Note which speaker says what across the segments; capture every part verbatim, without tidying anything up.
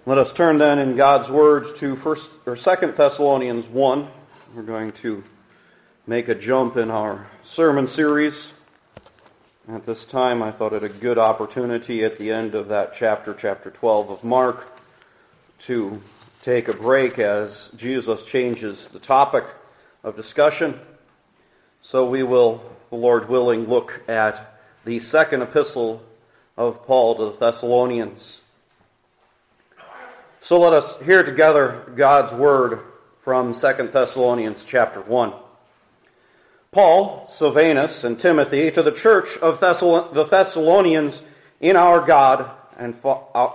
Speaker 1: Let us turn then in God's words to first or Second Thessalonians one. We're going to make a jump in our sermon series. At this time, I thought it a good opportunity at the end of that chapter, chapter twelve of Mark, to take a break as Jesus changes the topic of discussion. So we will, the Lord willing, look at the second epistle of Paul to the Thessalonians. So let us hear together God's word from Second Thessalonians chapter one. Paul, Silvanus, and Timothy to the church of Thessal- the Thessalonians in our God and fa- uh,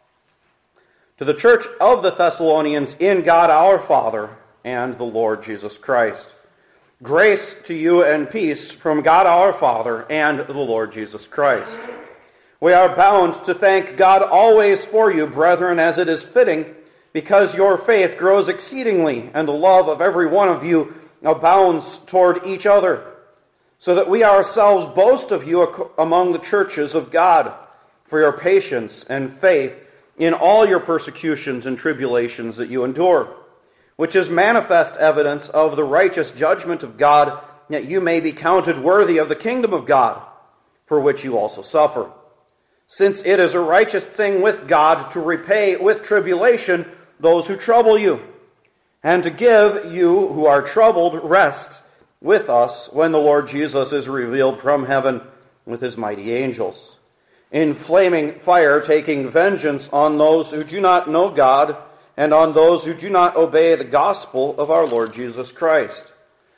Speaker 1: to the church of the Thessalonians in God our Father and the Lord Jesus Christ. Grace to you and peace from God our Father and the Lord Jesus Christ. We are bound to thank God always for you, brethren, as it is fitting, because your faith grows exceedingly, and the love of every one of you abounds toward each other, so that we ourselves boast of you among the churches of God for your patience and faith in all your persecutions and tribulations that you endure, which is manifest evidence of the righteous judgment of God, that you may be counted worthy of the kingdom of God, for which you also suffer. Since it is a righteous thing with God to repay with tribulation those who trouble you, and to give you who are troubled rest with us when the Lord Jesus is revealed from heaven with his mighty angels, in flaming fire, taking vengeance on those who do not know God and on those who do not obey the gospel of our Lord Jesus Christ.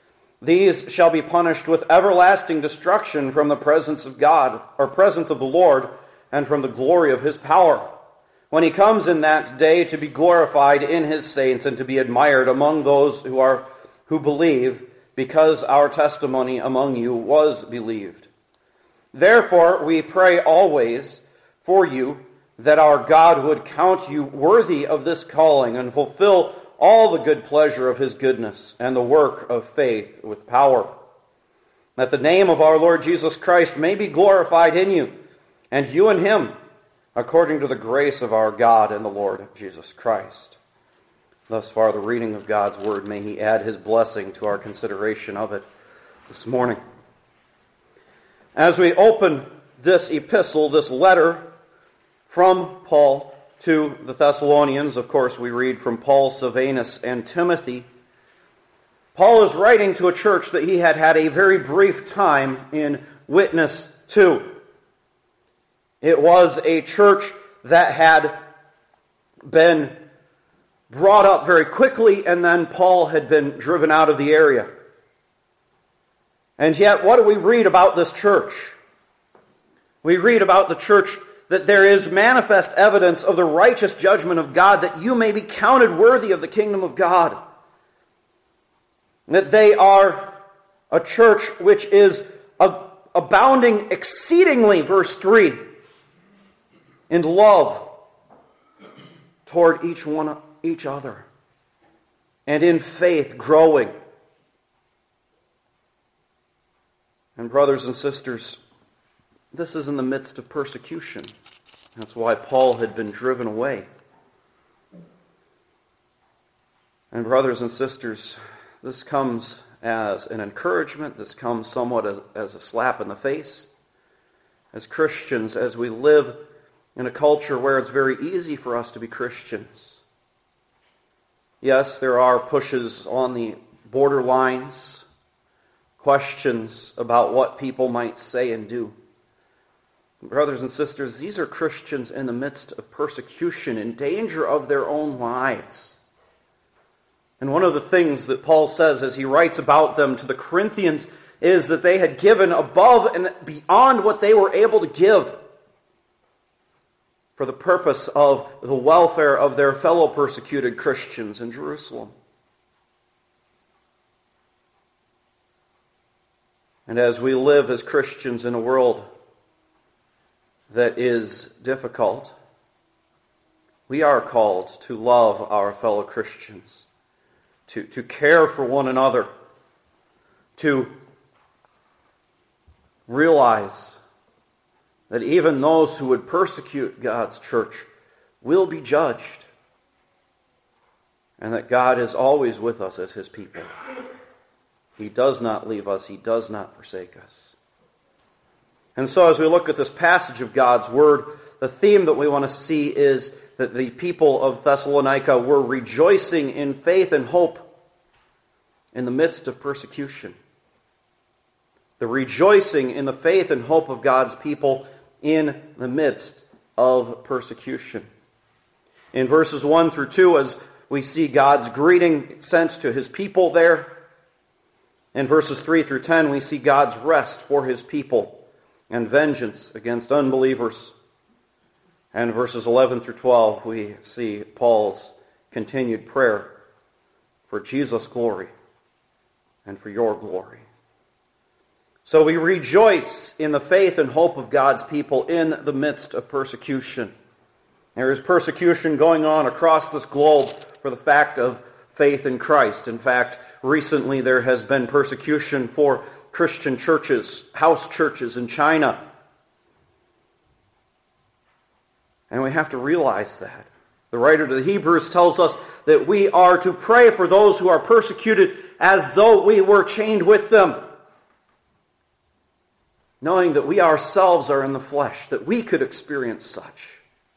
Speaker 1: These shall be punished with everlasting destruction from the presence of God, or presence of the Lord, and from the glory of his power, when he comes in that day to be glorified in his saints and to be admired among those who are who believe, because our testimony among you was believed. Therefore we pray always for you, that our God would count you worthy of this calling and fulfill all the good pleasure of his goodness and the work of faith with power, that the name of our Lord Jesus Christ may be glorified in you, and you in him, according to the grace of our God and the Lord Jesus Christ. Thus far the reading of God's word. May he add his blessing to our consideration of it this morning. As we open this epistle, this letter from Paul to the Thessalonians, of course we read from Paul, Silvanus, and Timothy. Paul is writing to a church that he had had a very brief time in witness to. It was a church that had been brought up very quickly, and then Paul had been driven out of the area. And yet, what do we read about this church? We read about the church that there is manifest evidence of the righteous judgment of God, that you may be counted worthy of the kingdom of God. That they are a church which is abounding exceedingly, verse three, in love toward each one, each other, and in faith growing. And brothers and sisters, this is in the midst of persecution. That's why Paul had been driven away. And brothers and sisters, this comes as an encouragement. This comes somewhat as, as a slap in the face. As Christians, as we live in a culture where it's very easy for us to be Christians. Yes, there are pushes on the borderlines, questions about what people might say and do. Brothers and sisters, these are Christians in the midst of persecution, in danger of their own lives. And one of the things that Paul says as he writes about them to the Corinthians is that they had given above and beyond what they were able to give for the purpose of the welfare of their fellow persecuted Christians in Jerusalem. And as we live as Christians in a world that is difficult, we are called to love our fellow Christians, to, to care for one another, to realize that even those who would persecute God's church will be judged. and that God is always with us as his people. He does not leave us. He does not forsake us. And so as we look at this passage of God's Word, the theme that we want to see is that the people of Thessalonica were rejoicing in faith and hope in the midst of persecution. The rejoicing in the faith and hope of God's people in the midst of persecution. In verses one through two, as we see God's greeting sent to his people there. In verses three through ten, we see God's rest for his people and vengeance against unbelievers. And verses eleven through twelve, we see Paul's continued prayer for Jesus' glory and for your glory. So we rejoice in the faith and hope of God's people in the midst of persecution. There is persecution going on across this globe for the fact of faith in Christ. In fact, recently there has been persecution for Christian churches, house churches in China. And we have to realize that. The writer to the Hebrews tells us that we are to pray for those who are persecuted as though we were chained with them, knowing that we ourselves are in the flesh, that we could experience such.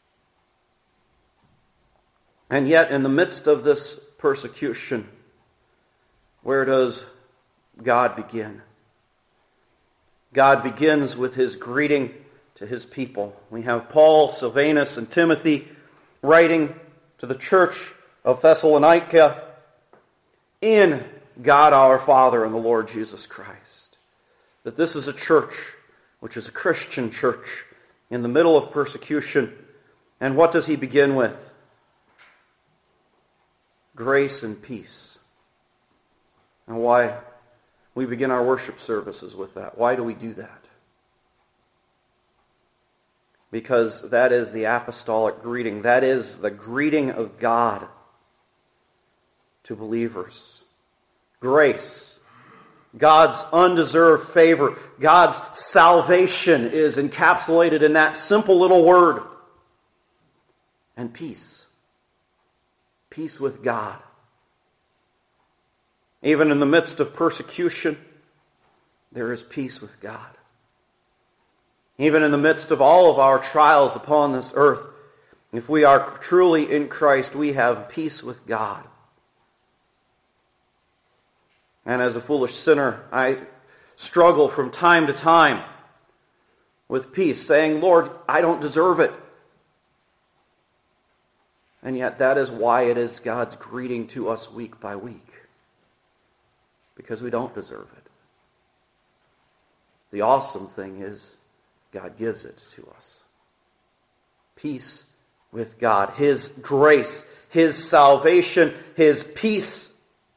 Speaker 1: And yet, in the midst of this persecution, where does God begin? God begins with his greeting to his people. We have Paul, Silvanus, and Timothy writing to the church of Thessalonica in God our Father and the Lord Jesus Christ. That this is a church which is a Christian church in the middle of persecution. And what does he begin with? Grace and peace. And why we begin our worship services with that. Why do we do that? Because that is the apostolic greeting. That is the greeting of God to believers. Grace. God's undeserved favor. God's salvation is encapsulated in that simple little word. And peace. Peace with God. Even in the midst of persecution, there is peace with God. Even in the midst of all of our trials upon this earth, if we are truly in Christ, we have peace with God. And as a foolish sinner, I struggle from time to time with peace, saying, Lord, I don't deserve it. And yet that is why it is God's greeting to us week by week. Because we don't deserve it. The awesome thing is God gives it to us. Peace with God. His grace, his salvation, his peace.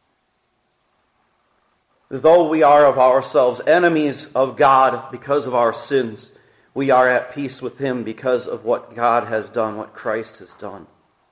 Speaker 1: Though we are of ourselves enemies of God because of our sins, we are at peace with him because of what God has done, what Christ has done.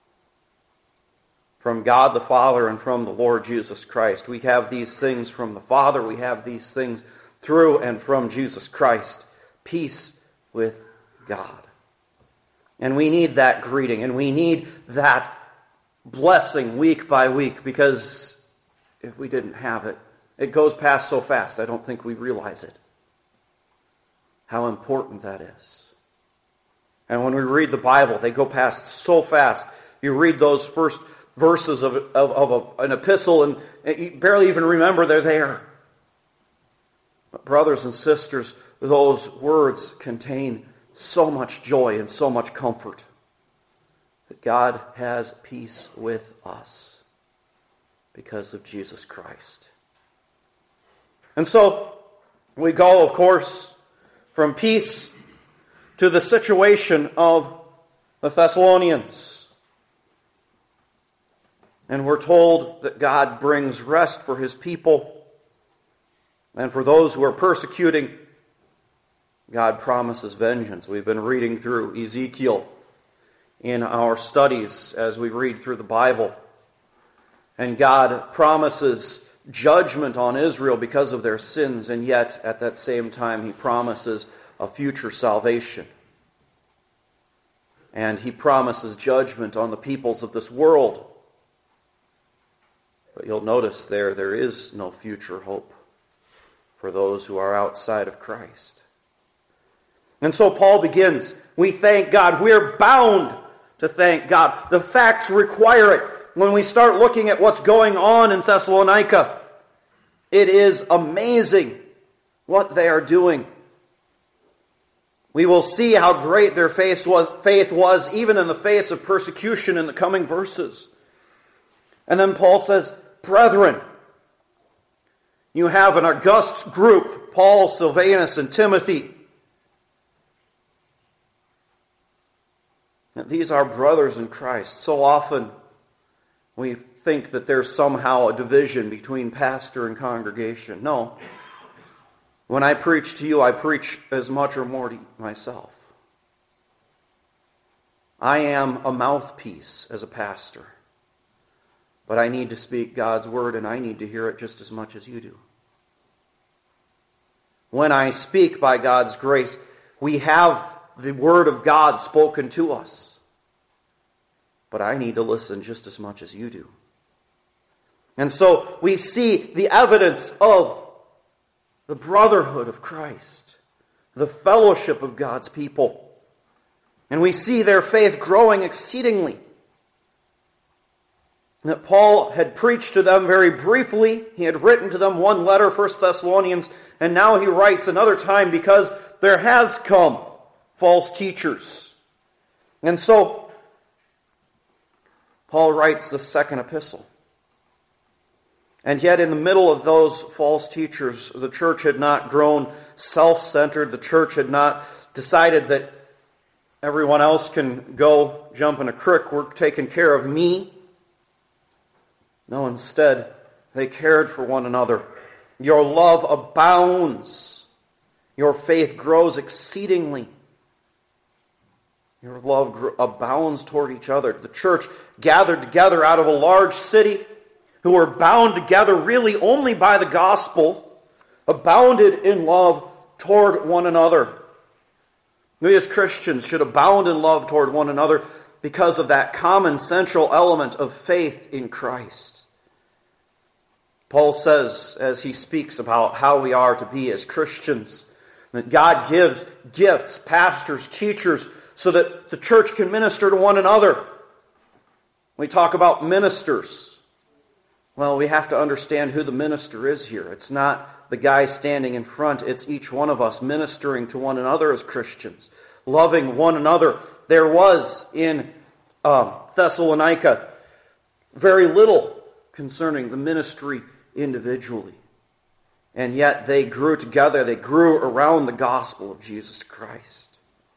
Speaker 1: From God the Father and from the Lord Jesus Christ. We have these things from the Father. We have these things through and from Jesus Christ. Peace with God. And we need that greeting. And we need that blessing week by week. Because if we didn't have it, it goes past so fast. I don't think we realize it. How important that is. And when we read the Bible, they go past so fast. You read those first verses of, of, of a, an epistle and you barely even remember they're there. But brothers and sisters, those words contain so much joy and so much comfort that God has peace with us because of Jesus Christ. And so we go, of course, from peace to the situation of the Thessalonians. And we're told that God brings rest for his people. And for those who are persecuting, God promises vengeance. We've been reading through Ezekiel in our studies as we read through the Bible. And God promises judgment on Israel because of their sins, and yet at that same time he promises a future salvation. And he promises judgment on the peoples of this world. But you'll notice there, there is no future hope for those who are outside of Christ. And so Paul begins, we thank God. We're bound to thank God. The facts require it. When we start looking at what's going on in Thessalonica, it is amazing what they are doing. We will see how great their faith was, faith was even in the face of persecution in the coming verses. And then Paul says, brethren, you have an august group, Paul, Silvanus, and Timothy. And these are brothers in Christ. So often we think that there's somehow a division between pastor and congregation. No. When I preach to you, I preach as much or more to myself. I am a mouthpiece as a pastor. But I need to speak God's word, and I need to hear it just as much as you do. When I speak by God's grace, we have the word of God spoken to us. But I need to listen just as much as you do. And so we see the evidence of the brotherhood of Christ, the fellowship of God's people. And we see their faith growing exceedingly. That Paul had preached to them very briefly. He had written to them one letter, First Thessalonians, and now he writes another time because there has come false teachers. And so, Paul writes the second epistle. And yet in the middle of those false teachers, the church had not grown self-centered. The church had not decided that everyone else can go jump in a creek. We're taking care of me. No, instead, they cared for one another. Your love abounds. Your faith grows exceedingly. Your love gr- abounds toward each other. The church gathered together out of a large city, who were bound together really only by the gospel, abounded in love toward one another. We as Christians should abound in love toward one another because of that common central element of faith in Christ. Paul says, as he speaks about how we are to be as Christians, that God gives gifts, pastors, teachers, so that the church can minister to one another. We talk about ministers. Well, we have to understand who the minister is here. It's not the guy standing in front. It's each one of us ministering to one another as Christians, loving one another. There was in um, Thessalonica very little concerning the ministry individually. And yet they grew together. They grew around the gospel of Jesus Christ.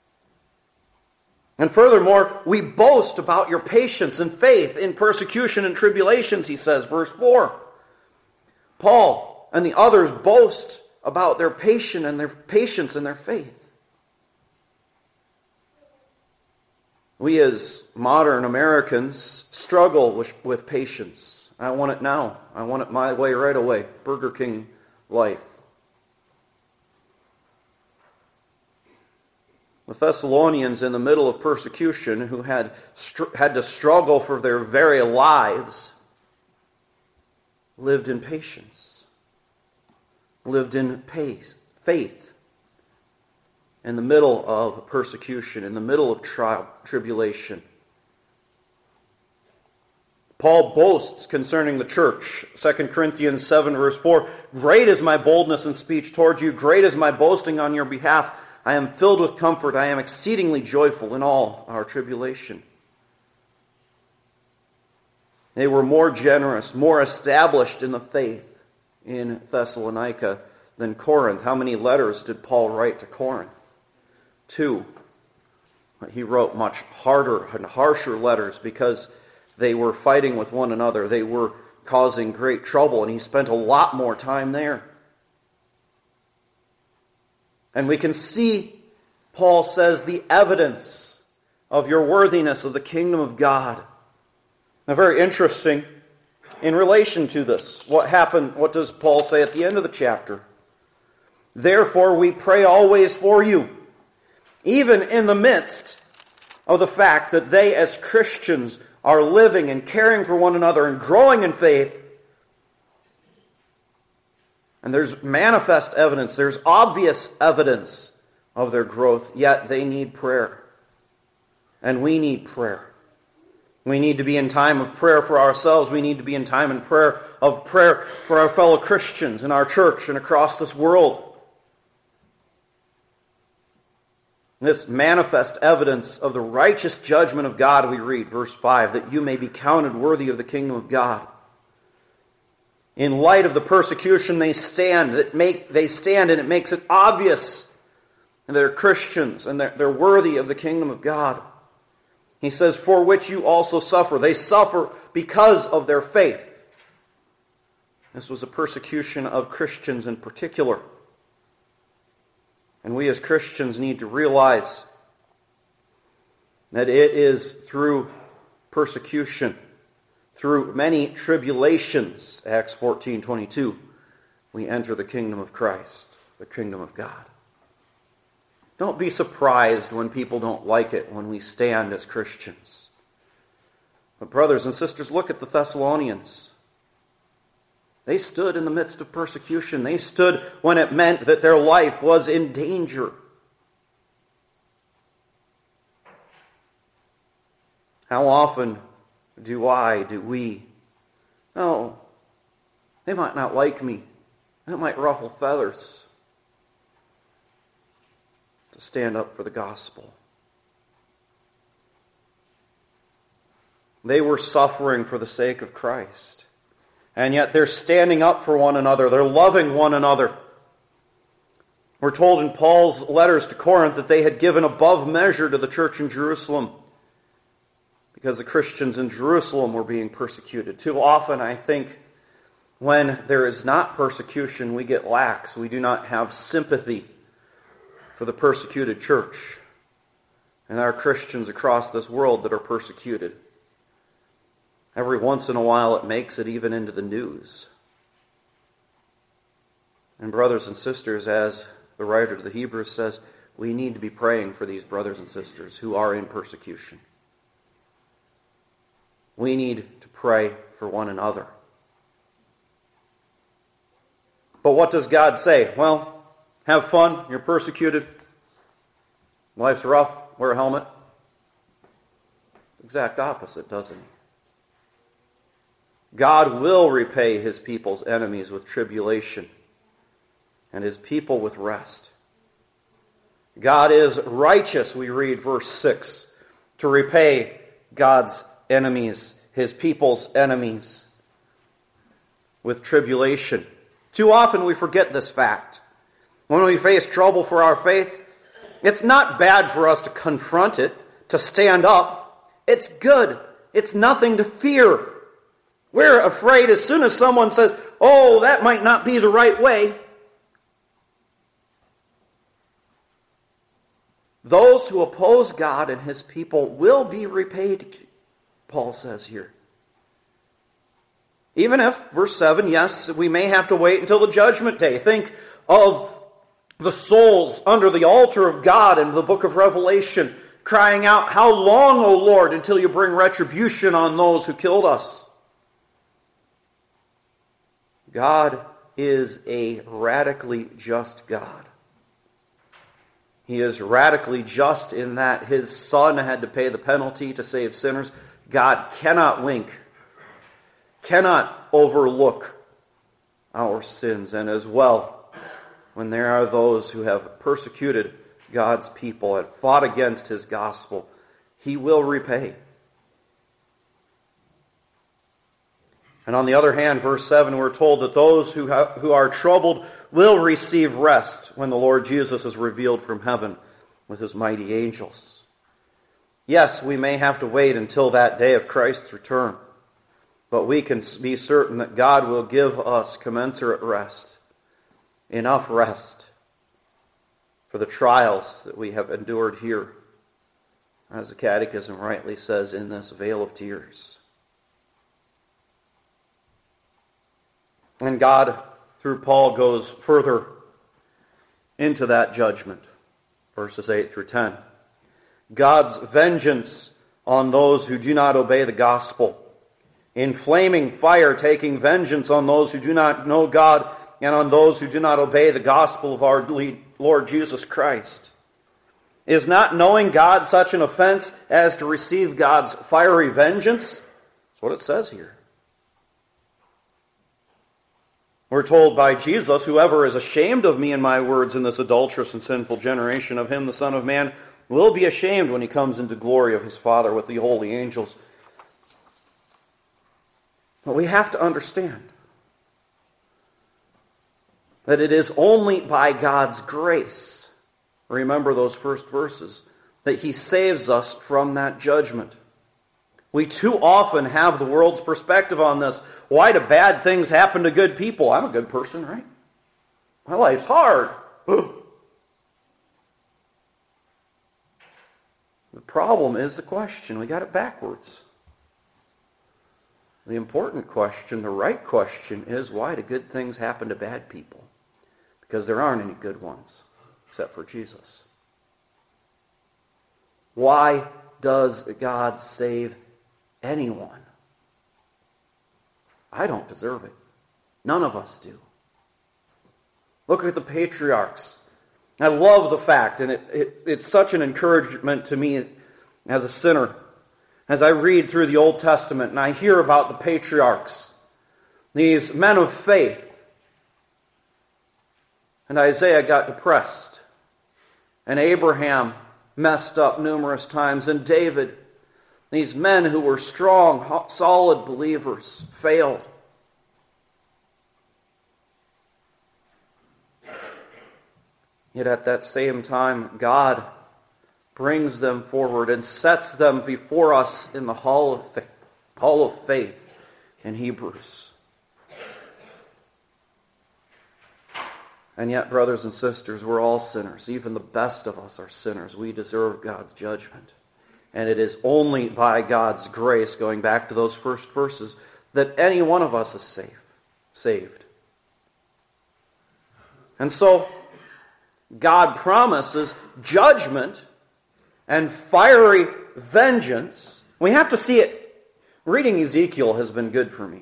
Speaker 1: And furthermore, we boast about your patience and faith in persecution and tribulations, he says, verse four. Paul and the others boast about their patience and their patience and their faith. We as modern Americans struggle with, with patience. I want it now. I want it my way right away. Burger King life. The Thessalonians, in the middle of persecution, who had str- had to struggle for their very lives, lived in patience, lived in pace, faith, in the middle of persecution, in the middle of tri- tribulation. Paul boasts concerning the church. Second Corinthians seven, verse four, great is my boldness in speech toward you, great is my boasting on your behalf. I am filled with comfort. I am exceedingly joyful in all our tribulation. They were more generous, more established in the faith in Thessalonica than Corinth. How many letters did Paul write to Corinth? Two. He wrote much harder and harsher letters because they were fighting with one another. They were causing great trouble, and he spent a lot more time there. And we can see, Paul says, the evidence of your worthiness of the kingdom of God. Now, very interesting, in relation to this, what happened, what does Paul say at the end of the chapter? Therefore, we pray always for you, even in the midst of the fact that they as Christians are living and caring for one another and growing in faith, And there's manifest evidence, there's obvious evidence of their growth, yet they need prayer. And we need prayer. We need to be in time of prayer for ourselves. We need to be in time in prayer of prayer for our fellow Christians in our church and across this world. This manifest evidence of the righteous judgment of God, we read, verse five, that you may be counted worthy of the kingdom of God. In light of the persecution they stand, that make they stand, and it makes it obvious that they're Christians and they're, they're worthy of the kingdom of God. He says, for which you also suffer. They suffer because of their faith. This was a persecution of Christians in particular. And we as Christians need to realize that it is through persecution, through many tribulations, Acts fourteen twenty-two, we enter the kingdom of Christ, the kingdom of God. Don't be surprised when people don't like it when we stand as Christians. But brothers and sisters, look at the Thessalonians. They stood in the midst of persecution. They stood when it meant that their life was in danger. How often do I, do we, oh, they might not like me. That might ruffle feathers. To stand up for the gospel. They were suffering for the sake of Christ. And yet they're standing up for one another. They're loving one another. We're told in Paul's letters to Corinth that they had given above measure to the church in Jerusalem because the Christians in Jerusalem were being persecuted. Too often, I think, when there is not persecution, we get lax. We do not have sympathy for the persecuted church and our Christians across this world that are persecuted. Every once in a while it makes it even into the news. And brothers and sisters, as the writer to the Hebrews says, we need to be praying for these brothers and sisters who are in persecution. We need to pray for one another. But what does God say? Well, have fun, you're persecuted. Life's rough, wear a helmet. Exact opposite, doesn't he? God will repay his people's enemies with tribulation and his people with rest. God is righteous, we read verse six, to repay God's enemies, his people's enemies, with tribulation. Too often we forget this fact. When we face trouble for our faith, it's not bad for us to confront it, to stand up. It's good. It's nothing to fear. We're afraid as soon as someone says, oh, that might not be the right way. Those who oppose God and his people will be repaid, Paul says here. Even if, verse seven, yes, we may have to wait until the judgment day. Think of the souls under the altar of God in the book of Revelation, crying out, how long, O Lord, until you bring retribution on those who killed us? God is a radically just God. He is radically just in that his Son had to pay the penalty to save sinners. God cannot wink, cannot overlook our sins. And as well, when there are those who have persecuted God's people, have fought against his gospel, he will repay. And on the other hand, verse seven, we're told that those who, ha- who are troubled will receive rest when the Lord Jesus is revealed from heaven with his mighty angels. Yes, we may have to wait until that day of Christ's return, but we can be certain that God will give us commensurate rest, enough rest for the trials that we have endured here, as the Catechism rightly says, in this vale of tears. And God, through Paul, goes further into that judgment. Verses eight through ten. God's vengeance on those who do not obey the gospel. In flaming fire, taking vengeance on those who do not know God and on those who do not obey the gospel of our Lord Jesus Christ. Is not knowing God such an offense as to receive God's fiery vengeance? That's what it says here. We're told by Jesus, whoever is ashamed of me and my words in this adulterous and sinful generation, of him the Son of Man will be ashamed when he comes into glory of his Father with the holy angels. But we have to understand that it is only by God's grace, remember those first verses, that he saves us from that judgment. We too often have the world's perspective on this. Why do bad things happen to good people? I'm a good person, right? My life's hard. The problem is the question. We got it backwards. The important question, the right question, is why do good things happen to bad people? Because there aren't any good ones, except for Jesus. Why does God save anyone? I don't deserve it. None of us do. Look at the patriarchs. I love the fact, and it, it, it's such an encouragement to me as a sinner, as I read through the Old Testament and I hear about the patriarchs, these men of faith. And Isaiah got depressed, and Abraham messed up numerous times, and David, these men who were strong, solid believers, failed. Yet at that same time, God brings them forward and sets them before us in the hall of faith, hall of faith in Hebrews. And yet, brothers and sisters, we're all sinners. Even the best of us are sinners. We deserve God's judgment. And it is only by God's grace, going back to those first verses, that any one of us is safe, saved. And so, God promises judgment and fiery vengeance. We have to see it. Reading Ezekiel has been good for me.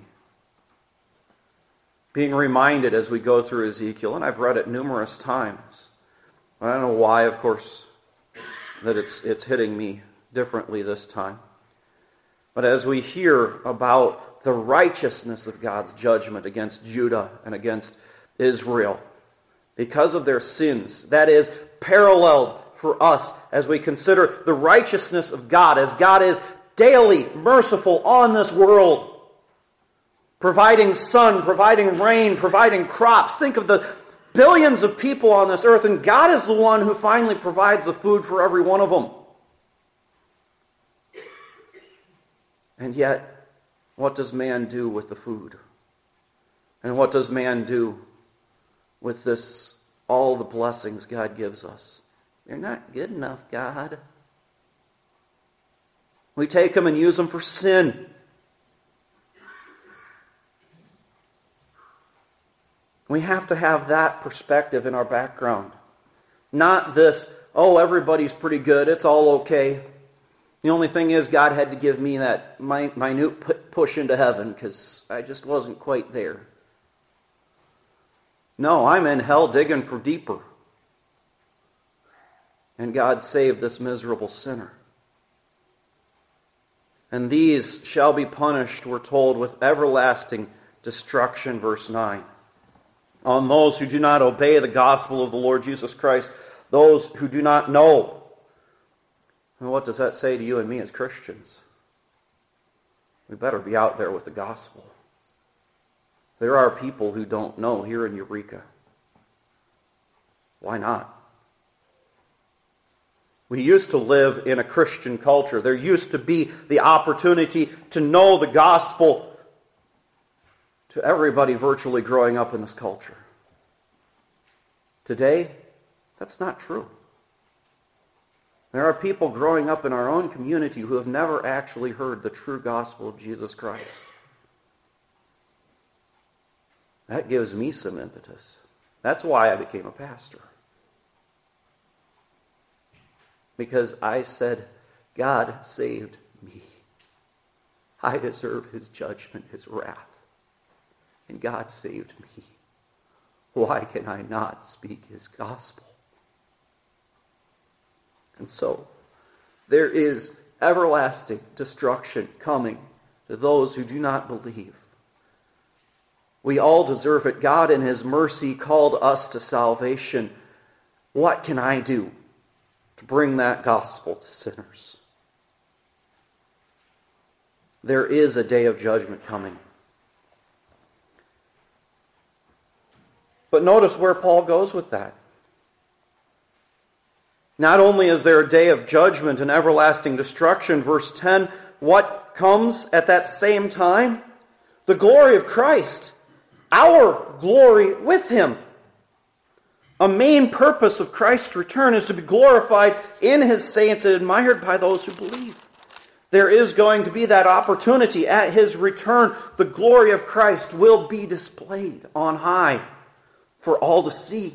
Speaker 1: Being reminded as we go through Ezekiel, and I've read it numerous times. I don't know why, of course, that it's it's hitting me differently this time. But as we hear about the righteousness of God's judgment against Judah and against Israel, because of their sins, that is paralleled for us as we consider the righteousness of God, as God is daily merciful on this world, providing sun, providing rain, providing crops. Think of the billions of people on this earth, and God is the one who finally provides the food for every one of them. And yet, what does man do with the food? And what does man do with this, all the blessings God gives us? They're not good enough, God. We take them and use them for sin. We have to have that perspective in our background. Not this, oh, everybody's pretty good, it's all okay. The only thing is God had to give me that minute push into heaven because I just wasn't quite there. No, I'm in hell digging for deeper. And God saved this miserable sinner. And these shall be punished, we're told, with everlasting destruction, verse nine. On those who do not obey the gospel of the Lord Jesus Christ, those who do not know. And what does that say to you and me as Christians? We better be out there with the gospel. There are people who don't know here in Eureka. Why not? We used to live in a Christian culture. There used to be the opportunity to know the gospel to everybody virtually growing up in this culture. Today, that's not true. There are people growing up in our own community who have never actually heard the true gospel of Jesus Christ. That gives me some impetus. That's why I became a pastor. Because I said, God saved me. I deserve his judgment, his wrath. And God saved me. why can I not speak his gospel? And so, there is everlasting destruction coming to those who do not believe. We all deserve it. God in his mercy called us to salvation. What can I do to bring that gospel to sinners? There is a day of judgment coming. But notice where Paul goes with that. Not only is there a day of judgment and everlasting destruction, verse ten, what comes at that same time? The glory of Christ, our glory with him. A main purpose of Christ's return is to be glorified in his saints and admired by those who believe. There is going to be that opportunity at his return. The glory of Christ will be displayed on high for all to see.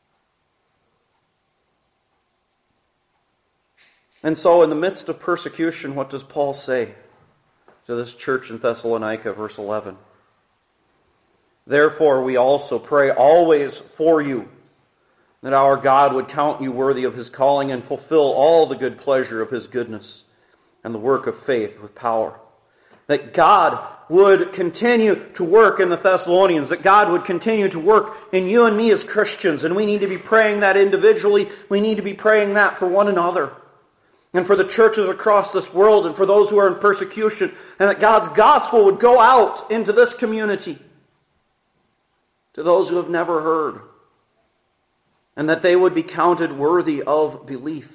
Speaker 1: And so in the midst of persecution, what does Paul say to this church in Thessalonica, verse eleven? Therefore we also pray always for you, that our God would count you worthy of his calling and fulfill all the good pleasure of his goodness and the work of faith with power. That God would continue to work in the Thessalonians, that God would continue to work in you and me as Christians, and we need to be praying that individually. We need to be praying that for one another, and for the churches across this world, and for those who are in persecution, and that God's gospel would go out into this community to those who have never heard, and that they would be counted worthy of belief.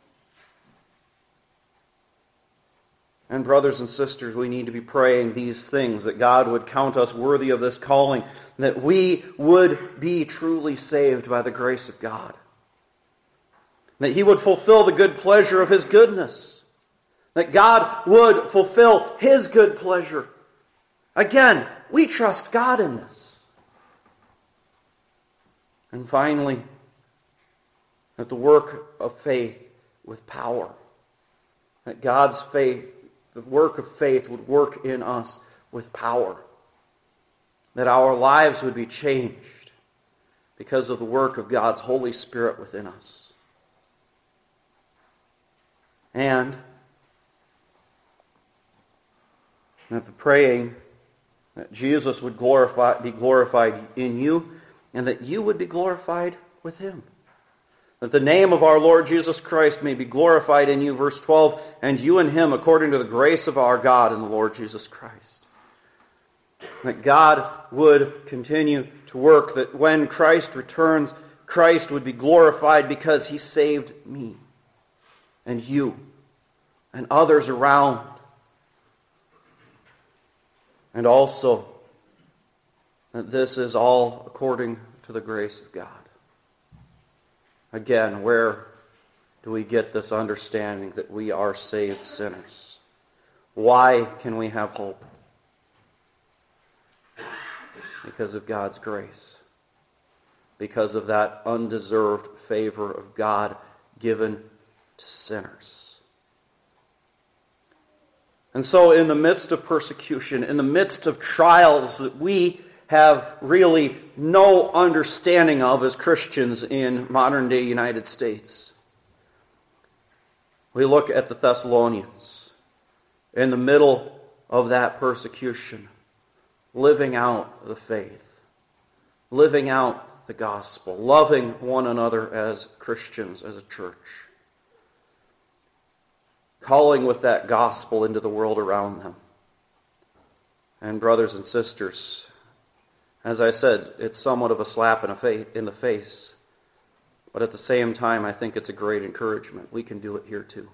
Speaker 1: And brothers and sisters, we need to be praying these things, that God would count us worthy of this calling, that we would be truly saved by the grace of God, that he would fulfill the good pleasure of his goodness, that God would fulfill his good pleasure. Again, we trust God in this. And finally, that the work of faith with power, that God's faith, the work of faith would work in us with power, that our lives would be changed because of the work of God's Holy Spirit within us. And that the praying that Jesus would glorify, be glorified in you, and that you would be glorified with him. That the name of our Lord Jesus Christ may be glorified in you, verse twelve, and you in him according to the grace of our God and the Lord Jesus Christ. That God would continue to work, that when Christ returns, Christ would be glorified because he saved me and you and others around. And also that this is all according to the grace of God. Again, where do we get this understanding that we are saved sinners? Why can we have hope? Because of God's grace. Because of that undeserved favor of God given to sinners. And so in the midst of persecution, in the midst of trials that we have really no understanding of as Christians in modern-day United States, we look at the Thessalonians in the middle of that persecution, living out the faith, living out the gospel, loving one another as Christians, as a church, calling with that gospel into the world around them. And brothers and sisters, as I said, it's somewhat of a slap in, a fa- in the face. But at the same time, I think it's a great encouragement. We can do it here too.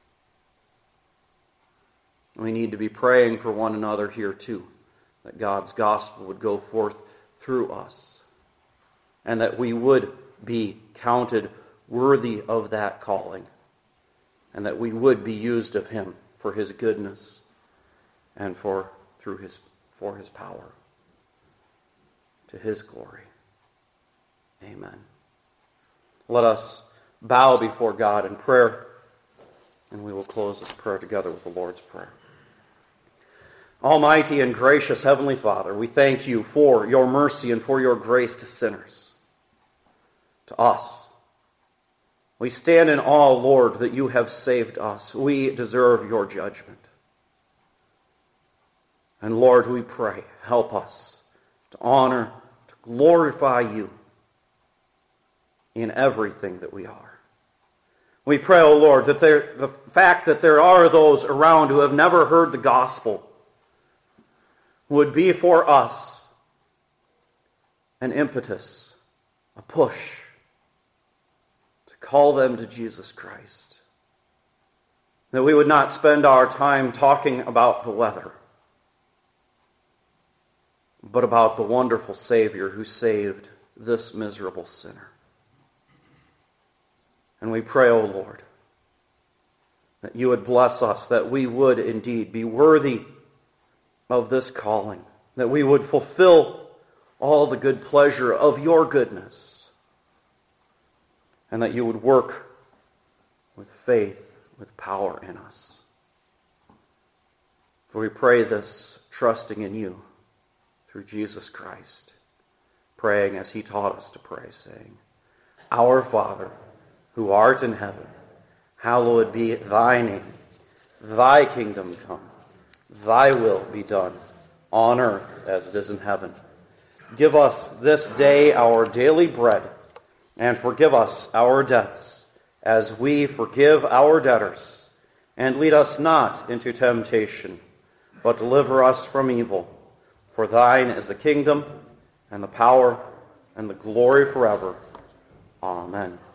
Speaker 1: We need to be praying for one another here too, that God's gospel would go forth through us, and that we would be counted worthy of that calling, and that we would be used of him for his goodness and for through his for his power, to his glory. Amen. Let us bow before God in prayer, and we will close this prayer together with the Lord's Prayer. Almighty and gracious Heavenly Father, we thank you for your mercy and for your grace to sinners, to us. We stand in awe, Lord, that you have saved us. We deserve your judgment. And Lord, we pray, help us to honor, to glorify you in everything that we are. We pray, O Lord, that there, the fact that there are those around who have never heard the gospel would be for us an impetus, a push to call them to Jesus Christ. That we would not spend our time talking about the weather, but about the wonderful Savior who saved this miserable sinner. And we pray, O Lord, that you would bless us, that we would indeed be worthy of this calling, that we would fulfill all the good pleasure of your goodness, and that you would work with faith, with power in us. For we pray this trusting in you through Jesus Christ, praying as he taught us to pray, saying, Our Father, who art in heaven, hallowed be thy name. Thy kingdom come. Thy will be done, on earth as it is in heaven. Give us this day our daily bread, and forgive us our debts, as we forgive our debtors. And lead us not into temptation, but deliver us from evil. For thine is the kingdom, and the power, and the glory forever. Amen.